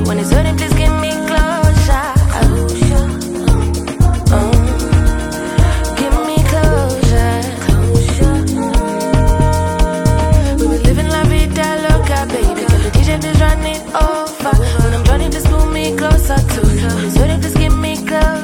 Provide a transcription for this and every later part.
When it's hurting, please give me closure. Give me closure. We were living la vida loca, baby. Can the DJ please run it over? When I'm running, just pull me closer to you. When it's hurting, please give me closure.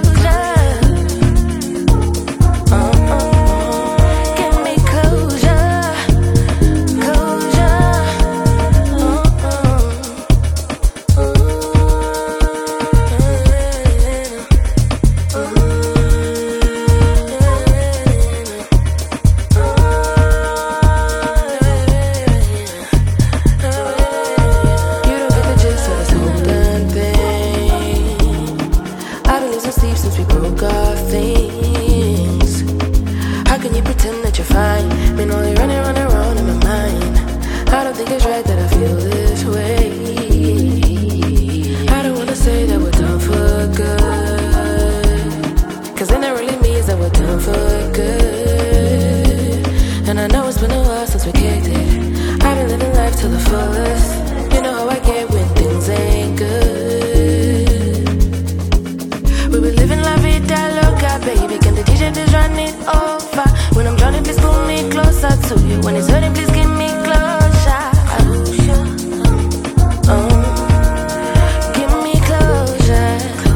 Since we broke our things, how can you pretend that you're fine? Been only running around in my mind. I don't think it's right that I feel this way. I don't wanna say that we're done for good, cause then that really means that we're done for good. And I know it's been a while since we kicked it. I've been living life to the fullest. You know how I get when things ain't good. We were living la vida loca, baby. Can the DJ please run it over? When I'm drowning, please pull me closer to you. When it's hurting, please give me closure. Give me closure.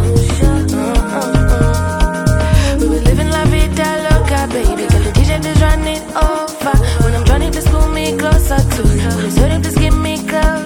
We were living la vida loca, baby. Can the DJ please run it over? When I'm drowning, please pull me closer to you. When it's hurting, please give me closure.